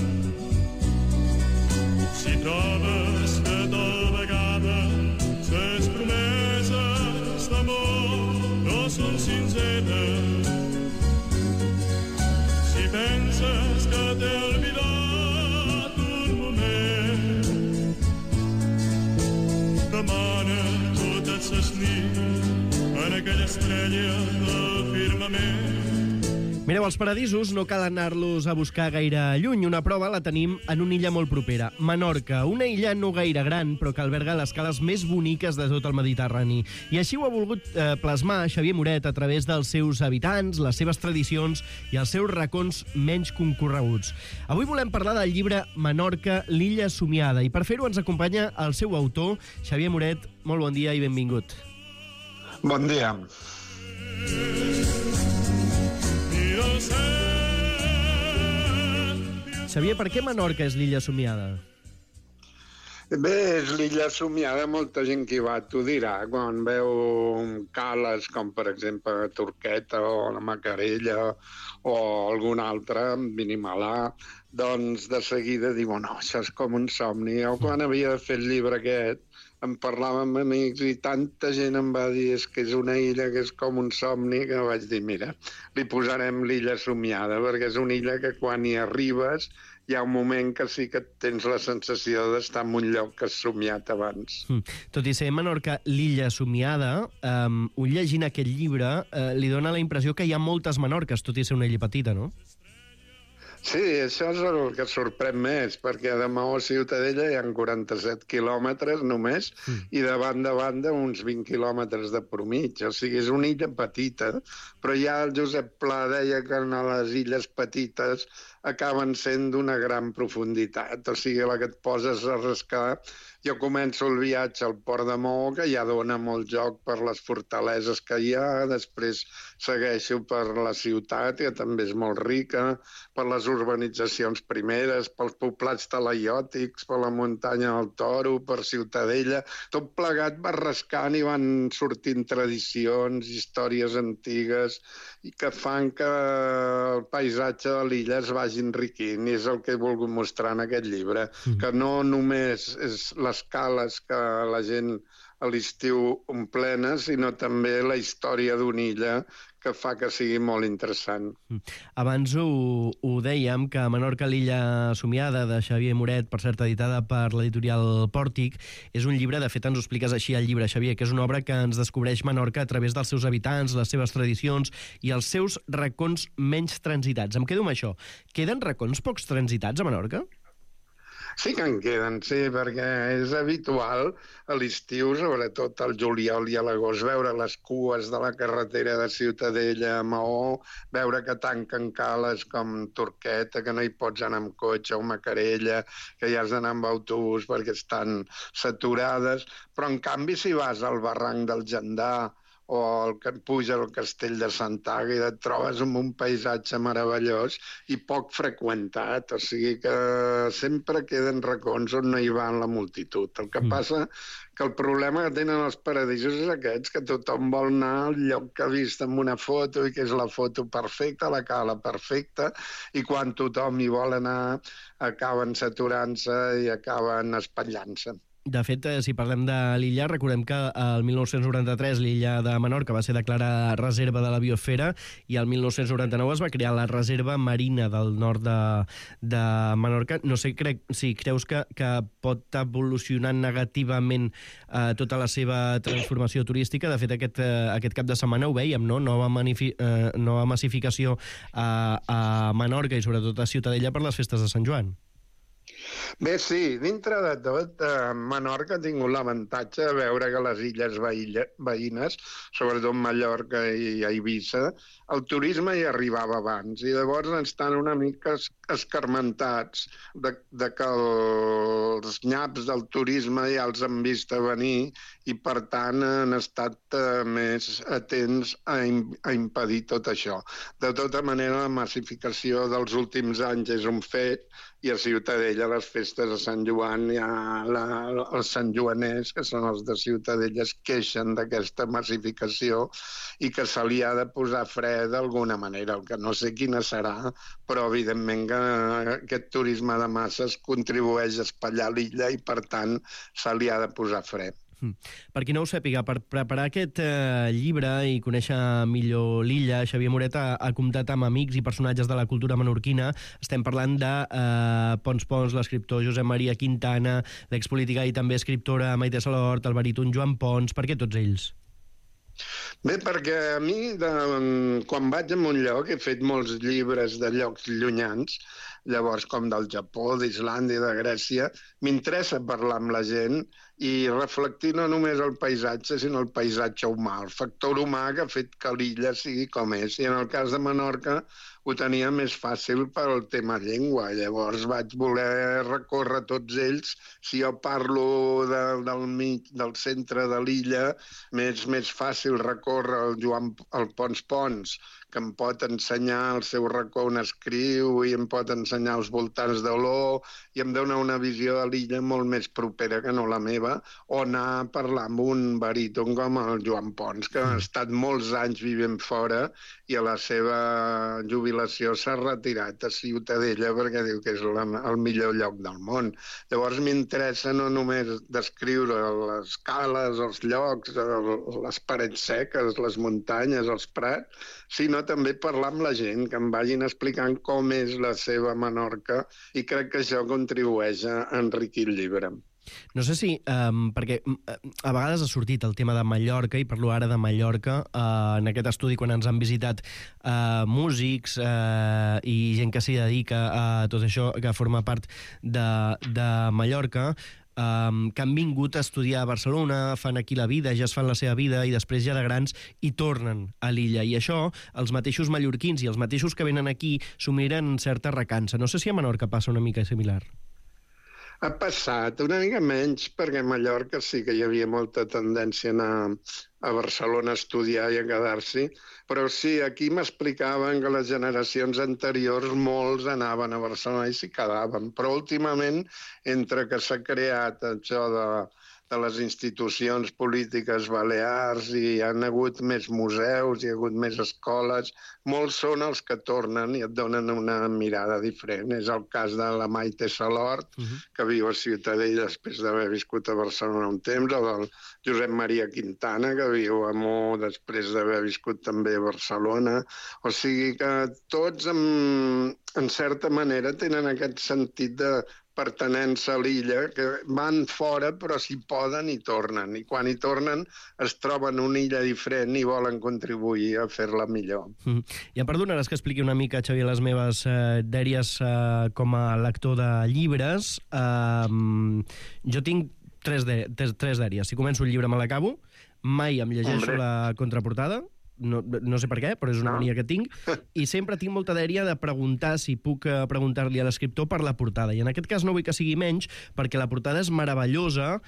si trobes que tal vegada ses promeses d'amor no són sinceres, si penses que t'he olvidat un moment, demana totes les nits en aquella estrella del firmament. Mireu, els paradisos no cal anar-los a buscar gaire lluny. Una prova la tenim en una illa molt propera, Menorca, una illa no gaire gran, però que alberga les cales més boniques de tot el Mediterrani. I així ho ha volgut plasmar Xavier Moret a través dels seus habitants, les seves tradicions i els seus racons menys concorreguts. Avui volem parlar del llibre Menorca, l'illa somiada, i per fer-ho ens acompanya el seu autor, Xavier Moret. Molt bon dia i benvingut. Bon dia. Xavier, per què Menorca és l'illa somiada? Bé, és l'illa somiada, molta gent que hi va t'ho dirà, quan veu cales com per exemple Turqueta o la Macarella o algun altre, Minimalà, doncs de seguida diuen, no, això és com un somni. O quan havia de fer el llibre aquest, em parlava amb amics i tanta gent em va dir és que és una illa que és com un somni, que vaig dir, mira, li posarem l'illa somiada, perquè és una illa que quan hi arribes hi ha un moment que sí que tens la sensació d'estar en un lloc que has somiat abans. Tot i ser Menorca l'illa somiada, un llegint aquest llibre li dona la impressió que hi ha moltes Menorques, tot i ser una illa petita, no? Sí, això és el que sorprèn més, perquè de Maó a Ciutadella hi ha 47 quilòmetres només i de banda a banda uns 20 quilòmetres de promig. O sigui, és una illa petita, però ja el Josep Pla deia que a les illes petites acaben sent d'una gran profunditat. O sigui, la que et poses a rascar. Jo començo el viatge al Port de Maó, que ja dona molt joc per les fortaleses que hi ha, després segueixo per la ciutat, que també és molt rica, per les urbanitzacions primeres, pels poblats talaiòtics, per la muntanya del Toro, per Ciutadella. Tot plegat va rascant i van sortint tradicions, històries antigues, i que fan que el paisatge de l'illa es vagi enriquint, i és el que he volgut mostrar en aquest llibre, que no només és les cales que la gent a l'estiu omplena, sinó també la història d'una illa que fa que sigui molt interessant. Abans ho dèiem, que Menorca, l'illa somiada, de Xavier Moret, per cert, editada per l'editorial Pòrtic, és un llibre, de fet ens ho expliques així al llibre, Xavier, que és una obra que ens descobreix Menorca a través dels seus habitants, les seves tradicions i els seus racons menys transitats. Em quedo amb això. Queden racons pocs transitats a Menorca? Sí que en queden, sí, perquè és habitual a l'estiu, sobretot al juliol i a l'agost, veure les cues de la carretera de Ciutadella a Maó, veure que tanquen cales com Turqueta, que no hi pots anar amb cotxe, o Macarella, que ja has d'anar amb autobús perquè estan saturades, però en canvi si vas al barranc del Gendar o el que puja al castell de Sant Àgueda, et trobes amb un paisatge meravellós i poc freqüentat, o sigui que sempre queden racons on no hi va la multitud. El que passa que el problema que tenen els paradisos és aquests, que tothom vol anar al lloc que ha vist en una foto i que és la foto perfecta, la cala perfecta, i quan tothom hi vol anar acaben saturant-se i acaben espatllant-se. De fet, si parlem de l'illa, recordem que el 1993 l'illa de Menorca va ser declarada reserva de la biosfera i el 1999 es va crear la reserva marina del nord de Menorca. No sé si creus que pot evolucionar negativament tota la seva transformació turística. De fet, aquest cap de setmana ho vèiem, no? Nova massificació a Menorca i sobretot a Ciutadella per les festes de Sant Joan. Bé, sí, dintre de tot, Menorca ha tingut l'avantatge de veure que les illes veïnes, sobretot Mallorca i Eivissa, el turisme hi arribava abans i llavors estan una mica escarmentats de que els nyaps del turisme ja els han vist a venir i, per tant, han estat més atents a impedir tot això. De tota manera, la massificació dels últims anys és un fet i a Ciutadella, a les festes de Sant Joan, ja els santjoaners, que són els de Ciutadella, es queixen d'aquesta massificació i que se li ha de posar fre d'alguna manera, el que no sé quina serà, però evidentment que aquest turisme de masses contribueix a espatllar l'illa i, per tant, se li ha de posar fre. Per qui no ho sàpiga, per preparar aquest llibre i conèixer millor l'illa, Xavier Moret ha comptat amb amics i personatges de la cultura menorquina. Estem parlant de Pons Pons, l'escriptor Josep Maria Quintana, l'expolítica i també escriptora Maite Salort, el baríton Joan Pons. Per què tots ells? Bé, perquè a mi, quan vaig a un lloc, he fet molts llibres de llocs llunyans, llavors com del Japó, d'Islàndia, de Grècia, m'interessa parlar amb la gent i reflectir no només el paisatge, sinó el paisatge humà, el factor humà que ha fet que l'illa sigui com és. I en el cas de Menorca ho tenia més fàcil pel tema llengua. Llavors vaig voler recórrer tots ells. Si jo parlo del centre de l'illa, m'és fàcil recórrer el Pons Pons, que em pot ensenyar el seu racó on escriu i em pot ensenyar els voltants d'Oló i em dona una visió de l'illa molt més propera que no la meva, o anar a parlar amb un baríton com el Joan Pons, que ha estat molts anys vivint fora i a la seva jubilació s'ha retirat a Ciutadella perquè diu que és el millor lloc del món. Llavors m'interessa no només descriure les cales, els llocs, les parets seques, les muntanyes, els prats, sinó també parlar amb la gent, que em vagin explicant com és la seva Menorca, i crec que això contribueix a enriquir el llibre. No sé si, perquè a vegades ha sortit el tema de Mallorca, i parlo ara de Mallorca, en aquest estudi quan ens han visitat músics i gent que s'hi dedica a tot això, que forma part de Mallorca, que han vingut a estudiar a Barcelona, fan aquí la vida, ja es fan la seva vida i després ja de grans hi tornen a l'illa. I això, els mateixos mallorquins i els mateixos que venen aquí s'ho miren amb certa recança. No sé si a Menorca passa una mica similar. Ha passat, una mica menys, perquè a Mallorca sí que hi havia molta tendència a anar a Barcelona a estudiar i a quedar-s'hi, però sí, aquí m'explicaven que les generacions anteriors molts anaven a Barcelona i s'hi quedaven, però últimament, entre que s'ha creat això de les institucions polítiques balears i hi ha hagut més museus, hi ha hagut més escoles, molts són els que tornen i et donen una mirada diferent. És el cas de la Maite Salort, que viu a Ciutadella després d'haver viscut a Barcelona un temps, o del Josep Maria Quintana, que viu a Mó després d'haver viscut també a Barcelona. O sigui que tots, en certa manera, tenen aquest sentit de pertenents a l'illa, que van fora però si poden hi tornen, i quan hi tornen es troben una illa diferent i volen contribuir a fer-la millor. Ja em perdonaràs que expliqui una mica, Xavier, les meves dèries com a lector de llibres. Jo tinc tres dèries. Si començo un llibre me l'acabo, mai em llegeixo la contraportada, no sé per què, però és una mania que tinc, i sempre tinc molta dèria de preguntar si puc preguntar-li a l'escriptor per la portada. I en aquest cas no vull que sigui menys, perquè la portada és meravellosa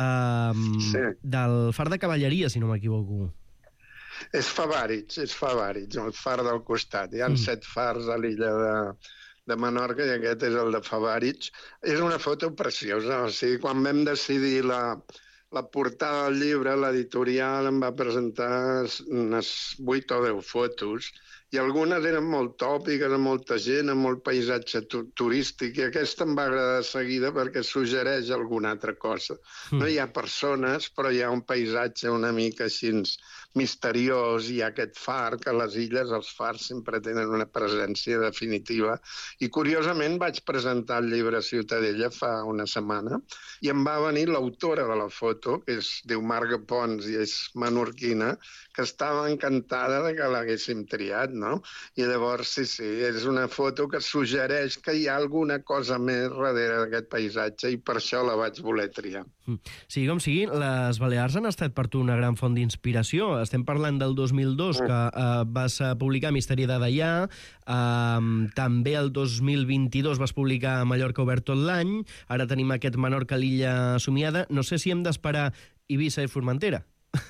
del far de cavalleria, si no m'equivoco. És Favaritx, el far del costat. Hi ha 7 fars a l'illa de Menorca i aquest és el de Favaritx. És una foto preciosa. O sigui, quan vam decidir la portada del llibre, l'editorial em va presentar unes 8 o 10 fotos i algunes eren molt tòpiques, amb molta gent, amb molt paisatge turístic, i aquesta em va agradar de seguida perquè suggereix alguna altra cosa. No hi ha persones, però hi ha un paisatge una mica així misteriós, hi ha aquest far, que a les illes els fars sempre tenen una presència definitiva, i curiosament vaig presentar el llibre a Ciutadella fa una setmana i em va venir l'autora de la foto, que es diu Marga Pons i és menorquina, que estava encantada de que l'haguéssim triat, no? I llavors, sí, és una foto que suggereix que hi ha alguna cosa més darrere d'aquest paisatge i per això la vaig voler triar. Sigui com sigui, les Balears han estat per tu una gran font d'inspiració. Estem parlant del 2002, que vas publicar Misteri de Deià, també el 2022 vas publicar Mallorca obert tot l'any, ara tenim aquest Menorca a l'illa somiada. No sé si hem d'esperar Eivissa i Formentera.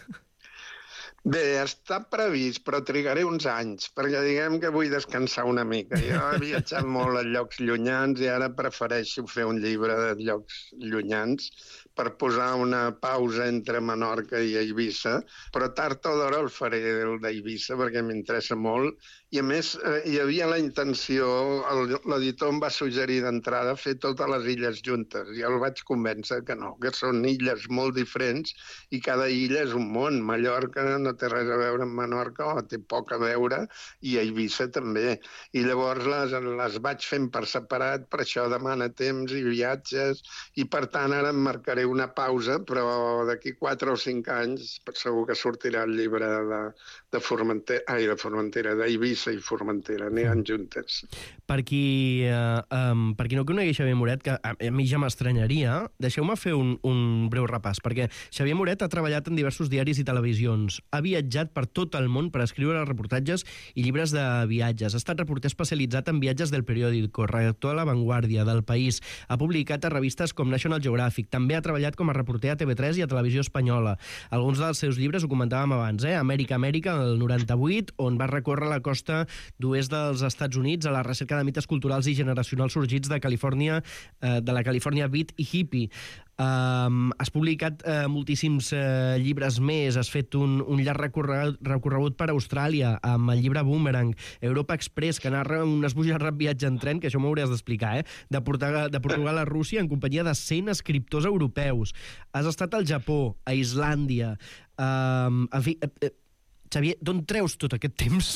Bé, està previst, però trigaré uns anys, perquè diguem que vull descansar una mica. Jo he viatjat molt a llocs llunyans i ara prefereixo fer un llibre de llocs llunyans per posar una pausa entre Menorca i Eivissa, però tard o d'hora el faré el d'Eivissa perquè m'interessa molt. I a més, hi havia la intenció, l'editor em va suggerir d'entrada fer totes les illes juntes. I el vaig convèncer que no, que són illes molt diferents i cada illa és un món. Mallorca no té res a veure amb Menorca, o té poc a veure, i Eivissa també. I llavors les vaig fent per separat, per això demana temps i viatges, i per tant ara em marcaré una pausa, però d'aquí 4 o 5 anys segur que sortirà el llibre de Formentera, d'Eivissa i Formentera, aniran juntes. Per qui no conegui Xavier Moret, que a mi ja m'estranyaria, deixeu-me fer un breu repàs, perquè Xavier Moret ha treballat en diversos diaris i televisions, ha viatjat per tot el món per escriure reportatges i llibres de viatges, ha estat reporter especialitzat en viatges del Periódico, redactor a La Vanguardia, del País, ha publicat a revistes com National Geographic, també ha treballat com a reporter a TV3 i a Televisió Espanyola. Alguns dels seus llibres, ho comentàvem abans, Amèrica, el 98, on va recórrer la costa d'oest dels Estats Units a la recerca de mites culturals i generacionals sorgits de Califòrnia, de la Califòrnia beat i hippie. Has publicat moltíssims llibres més, has fet un llarg recorregut per Austràlia amb el llibre Boomerang, Europa Express, que narra un esbojarrat viatge en tren, que això m'ho hauries d'explicar, de Portugal a Rússia en companyia de 100 escriptors europeus. Has estat al Japó, a Islàndia. En fi, Xavier, d'on treus tot aquest temps?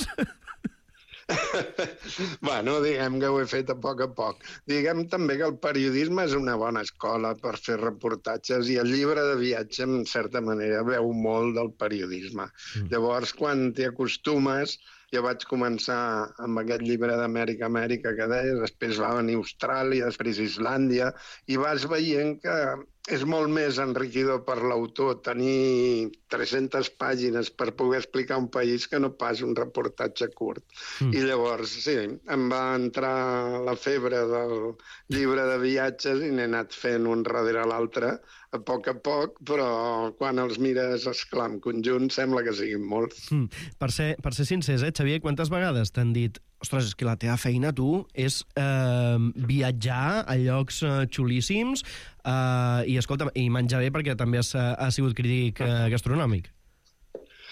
Bueno, diguem que ho he fet a poc. Diguem també que el periodisme és una bona escola per fer reportatges i el llibre de viatge, en certa manera, veu molt del periodisme. Llavors, quan t'hi acostumes, jo vaig començar amb aquest llibre d'Amèrica, que deies, després va venir Austràlia, després Islàndia, i vas veient que és molt més enriquidor per l'autor tenir 300 pàgines per poder explicar un país que no pas un reportatge curt. I llavors, sí, em va entrar la febre del llibre de viatges i n'he anat fent un darrere l'altre, a poc, però quan els mires, esclar, en conjunt, sembla que siguin molts. Per ser sincers, Xavier, quantes vegades t'han dit ostres, és que la teva feina, tu, és viatjar a llocs xulíssims i, escolta, i menjar bé perquè també has sigut crític gastronòmic?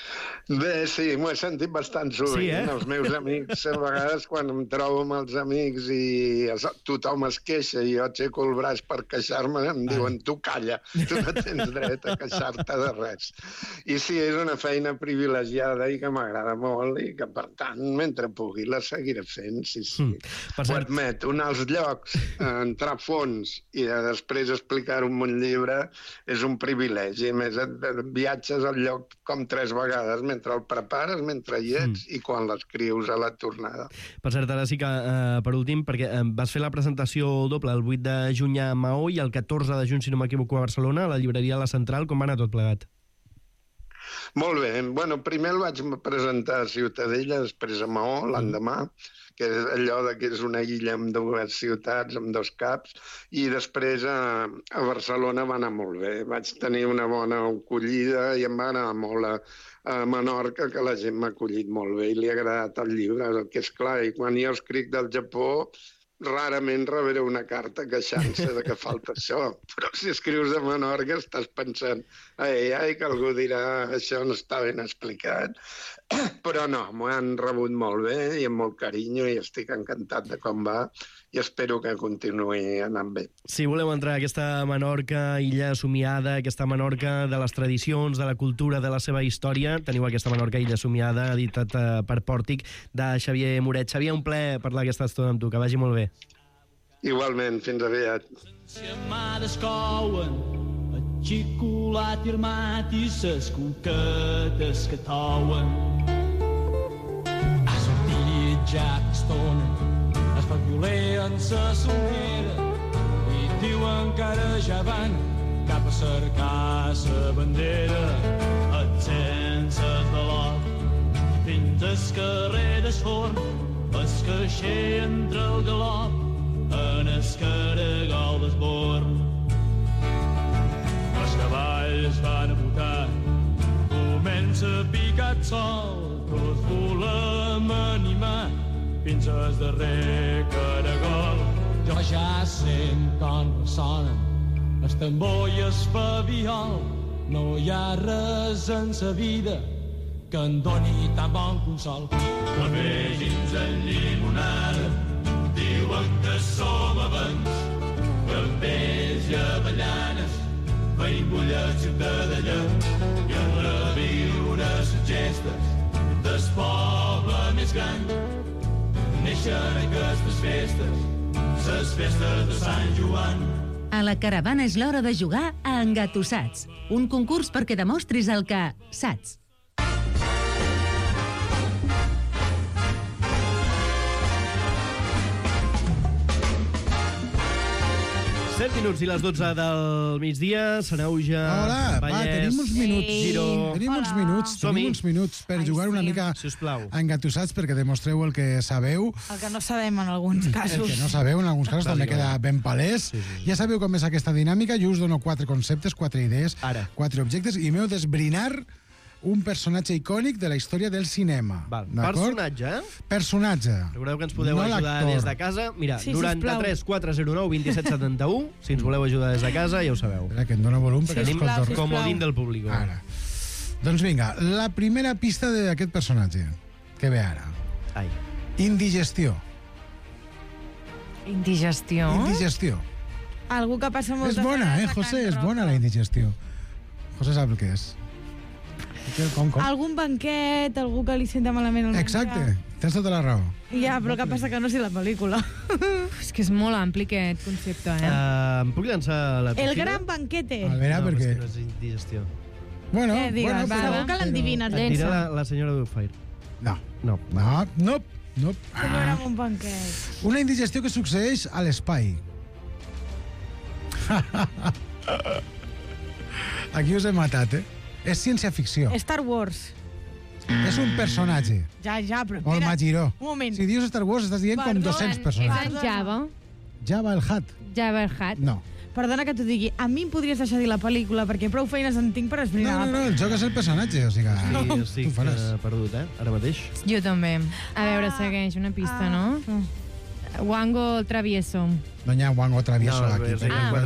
Bé, sí, m'ho he sentit bastant sovint. Sí, Els meus amics, a vegades, quan em trobo amb els amics i tothom es queixa i jo aixeco el braç per queixar-me, em diuen, tu calla, tu no tens dret a queixar-te de res. I sí, és una feina privilegiada i que m'agrada molt i que, per tant, mentre pugui, la seguiré fent, sí. Ho admet, als llocs, entrar a fons i després explicar un bon llibre és un privilegi. A més, viatges al lloc com 3 vegades, mentre el prepares, mentre hi ets i quan l'escrius a la tornada. Per cert, ara sí que, per últim, perquè vas fer la presentació doble el 8 de juny a Maó i el 14 de juny, si no m'equivoco, a Barcelona, a la llibreria La Central. Com va anar tot plegat? Molt bé. Bueno, primer el vaig presentar a Ciutadella, després a Maó, l'endemà, que és allò que és una illa amb 2 ciutats, amb 2 caps, i després a Barcelona va anar molt bé. Vaig tenir una bona acollida i em va agradar molt a Menorca, que la gent m'ha acollit molt bé i li ha agradat el llibre, el que és clar. I quan jo escric del Japó, rarament rebré una carta queixant-se de que falta això. Però si escrius de Menorca estàs pensant ai, que algú dirà això no està ben explicat. Però no, m'ho han rebut molt bé i amb molt carinyo i estic encantat de com va i espero que continuï anant bé. Si voleu entrar a aquesta Menorca, illa somiada, aquesta Menorca de les tradicions, de la cultura, de la seva història, teniu aquesta Menorca, illa somiada, editat per Pòrtic, de Xavier Moret. Xavier, un plaer parlar aquesta estona amb tu, que vagi molt bé. Igualment, fins aviat. Xocolata armat i ses coquetes que touen. Ha sortit ja estona, es fa violer en sa somera i diuen que ara ja van cap a cercar sa bandera. Et senses de l'or fins al carrer del forn, es caixer entre el galop en el caragol d'esborn. Els cavalls van a votar, comença a picar el sol, tots volem animar fins al darrer caragol. Jo ja sent com ressonen el tambor i el fabiol, no hi ha res en sa vida que en doni tan bon consol. Clavegims en llimonada, diuen que som abans, campers i avellanes, veïn bullet ciutadella i en reviure les gestes del poble més gran. Neixen aquestes festes, les festes de Sant Joan. A la caravana és l'hora de jugar a Engatussats, un concurs perquè demostris el que saps. 7 minuts i les 12 del migdia, Saneuja, Hola, Vallès, tenim uns minuts. Giró... Tenim uns minuts per jugar una mica a Engatussats perquè demostreu el que sabeu. El que no sabem en alguns casos. El que no sabeu, en alguns casos també queda ben palès. Ja sabeu com és aquesta dinàmica. Jo us dono 4 conceptes, 4 idees, 4 objectes, i m'heu d'esbrinar un personatge icònic de la història del cinema. Personatge, Personatge. Recordeu que ens podeu ajudar des de casa. Mira, 93 409 27 71. Si ens voleu ajudar des de casa, ja ho sabeu. Espera, que em dóna volum perquè tenim comodín del públic. Ara. Doncs vinga, la primera pista d'aquest personatge, que ve ara. Indigestió. Indigestió? Indigestió. Algú que passa moltes És bona, José? És bona la indigestió. José sap el que és. Algun banquet, algú que li senta malament el Exacte, tens tota la raó. Ja, però què passa que no sé la pel·lícula. És que és molt ampli aquest concepte, Em puc llançar la El gran banquete. A veure, perquè... No és indigestió. Bueno, digues, segur que l'endivines. Et dirà la senyora Doubtfire. No. No. Senyora amb un banquet. Una indigestió que succeeix a l'espai. Aquí us he matat, És ciència-ficció. Star Wars. És un personatge. Ja, però... O el Magiró. Un moment. Si dius Star Wars, estàs dient com 200 personatges. És en Java. Java el Hutt. Java el Hutt. No. Perdona que t'ho digui. A mi em podries deixar dir la pel·lícula, perquè prou feines en tinc per esbrinar. No, el joc és el personatge, o sigui... Sí, estic perdut, ara mateix. Jo també. A veure, segueix una pista, no? Wango el Travieso. No hi ha Wango Travieso aquí.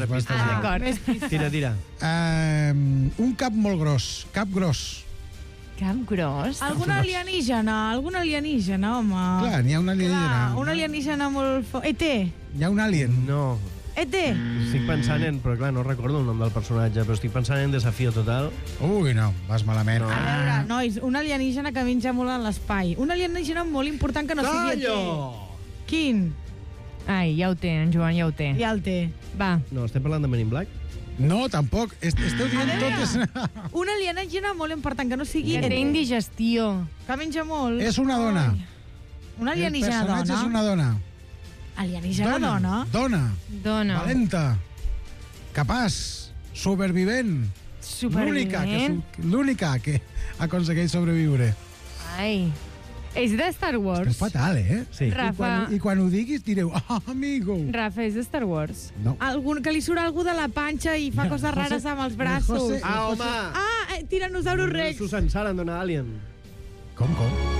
D'acord. Tira. Un cap molt gros. Cap gros. Cap gros? Algun alienígena, home. Clar, n'hi ha un alienígena. Clar, un alienígena molt fort. ET. Hi ha un alien. No. ET. Estic pensant en... Però clar, no recordo el nom del personatge, però estic pensant en Desafío Total. Ui, no, vas malament. A veure, nois, un alienígena que menja molt en l'espai. Un alienígena molt important que no sigui ET. Quin? Ai, ja ho té, en Joan ja ho té. Ja el té. Va. No, estem parlant de Men in Black? No, tampoc. Esteu dient totes... Un alienígena molt important que no sigui Que té indigestió. Que menja molt. És una dona. Un alienígena El personatge dona. és una dona. Alienígena dona. Dona. Valenta. Capaç. Supervivent. L'única que aconsegueix sobreviure. Ai. És de Star Wars. És fatal, eh? Sí. Rafa. I quan ho diguis direu, amigo. Rafa, és de Star Wars. No. Algun que li surt algú de la panxa i fa coses rares amb els braços. Home! Tiranosaurus Rex. Susan Sarandon a Alien. Com?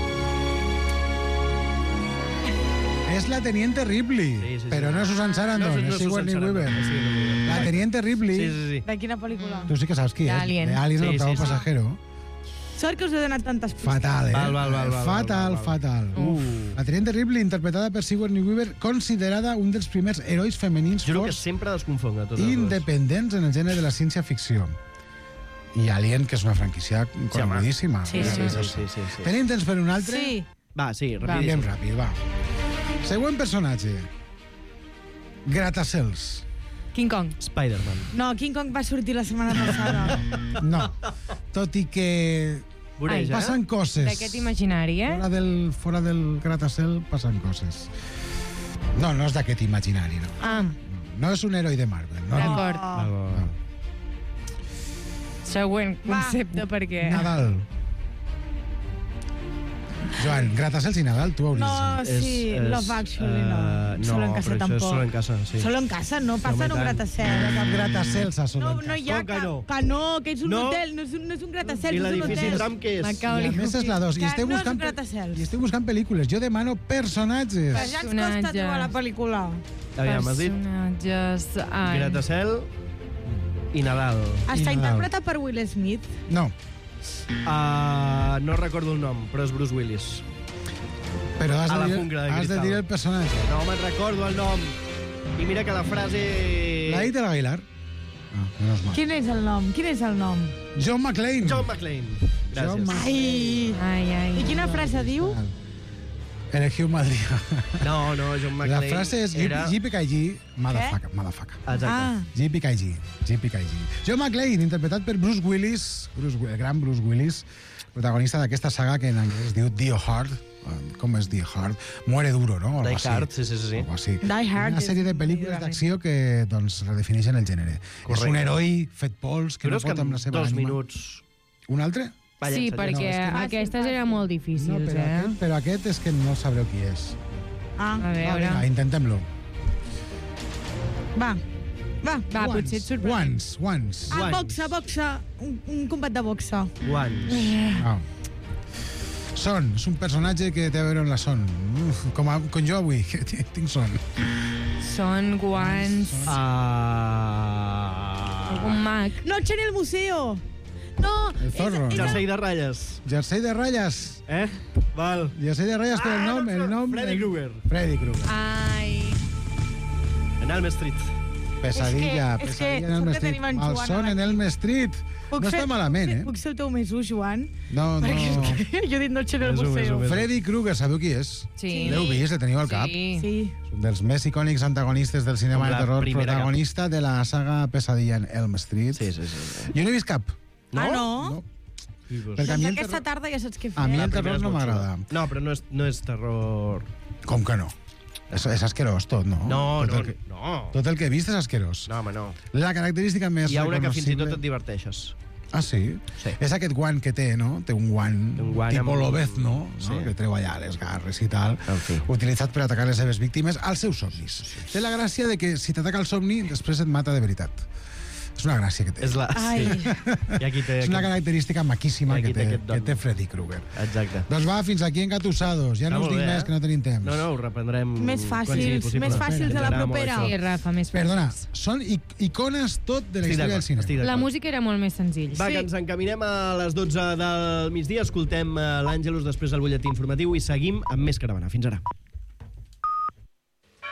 És la Teniente Ripley, però no és Susan Sarandon, és Sigourney Weaver. La Teniente Ripley. Sí. De quina pel·lícula? Tu sí que saps qui és. Alien. De Alien, el octavo pasajero. Sort que us he donat tantes pistes. Fatal, eh? Val. Fatal. La Teniente Ripley, interpretada per Sigourney Weaver, considerada un dels primers herois femenins Juro que forts sempre desconfonga tots els dos. independents en el gènere de la ciència-ficció. I Alien, que és una franquícia conegudíssima. Sí. Tenim temps per un altre? Sí. Va, sí, Anem rapidíssim. ràpid, va. Següent personatge. Gratacels. King Kong. Spider-Man. No, King Kong va sortir la setmana passada. No. Tot i que passen coses. D'aquest imaginari, eh? Fora del gratacel passen coses. No, no és d'aquest imaginari, no. Ah, No és un heroi de Marvel. No? d'acord. Següent concepte, perquè... Nadal. Joan, gratacels i Nadal, tu hauries No, de sí, Love Actually, no. Solo en casa però això és tampoc. solo en casa, sí. Solo en casa, no passa en un gratacel. Gratacels a Solo en No hi ha Com que no? que no, que és un hotel, no és un gratacel, I és un l'edifici hotel. Trump què és? I a més és la 2. I Que esteu no és buscant, un gratacels. i esteu buscant pel·lícules. Jo demano personatges. Que ja ens costa trobar la pel·lícula. Aviam, has dit Personatges... Ai. Gratacel i Nadal. Està interpretat per Will Smith. No, No recordo el nom, però és Bruce Willis. però has A la de jungla de dir cristal. el personatge. No me'n recordo el nom. I mira que la frase... L'ha dit l'Aguilar. Menos mal. Quin és el nom? John McClane. John McClane. John Gràcies. Ai. I quina frase diu? Elegí un mal dia. No, John La McClane frase és era... JPKG, motherfucker. Exacte. JPKG. John McClane, interpretat per Bruce Willis, el gran Bruce Willis, protagonista d'aquesta saga que en anglès es diu Die Hard. Com és Die Hard? Muere duro, no? Die Hard, sí. Algo així. Die Hard Una sèrie de pel·lícules d'acció que doncs, redefineixen el gènere. És un heroi fet pols que no pot amb la seva 2 ànima. minuts. Un altre? Sí, perquè aquestes eren molt difícils, Però aquest és que no sabreu qui és. Ah, A veure. Vinga, intentem-lo. Va, potser et sorprèn. Once. Boxa. Un combat de boxa. Once. És un personatge que té a veure amb la son. Com jo avui, que tinc son. Són guants... Algun mag. Noche en el museo. No, El zorro. Jersei de ratlles. Jersei de ratlles. Val. Jersei de ratlles, però el nom... Freddy Krueger. Freddy Krueger. Ai... En Elm Street. Pesadilla És que en Elm sort que Street. tenim en Joan Malson aquí. en Elm Street. No està malament, eh? Puc ser el teu més Joan? No. Perquè és que jo he dit Noche en el museo. Freddy Krueger, sabeu qui és? Sí. L'heu vist? El teniu al cap? Sí. Un dels més icònics antagonistes del cinema Com de la terror, primera protagonista de la saga Pesadilla en Elm Street. Sí. Jo no he vist cap. Ah, no? Perquè a mi Doncs aquesta tarda ja saps què fer. a mi el terror no m'agrada. No, però no és terror... Com que no? És asquerós tot, no? No. Tot el que he vist és asquerós. No, home, no. La característica més Hi ha una que fins i tot reconocible- et diverteixes. Ah, sí? Sí. És aquest guant que té, no? Té un guant tipus amb- Lobezno, Sí. no? Que treu allà les garres i tal, En fi. utilitzat per atacar les seves víctimes als seus somnis. Té la gràcia de que si t'ataca el somni, després et mata de veritat. És una gràcia que té. És la... Ai. Sí. I aquí té És una característica maquíssima que té aquest don. Freddy Krueger. Exacte. Doncs va, fins aquí Engatussados. Ja no us dic més, que no tenim temps. No, ho reprendrem... Més fàcils de la propera. Sí, Rafa, més fàcils. Perdona, són icones tot de la història del cinema. La música era molt més senzill. Va, que ens encaminem a les 12 del migdia, escoltem l'Àngelus, després el butlletí informatiu i seguim amb més Caravana. Fins ara.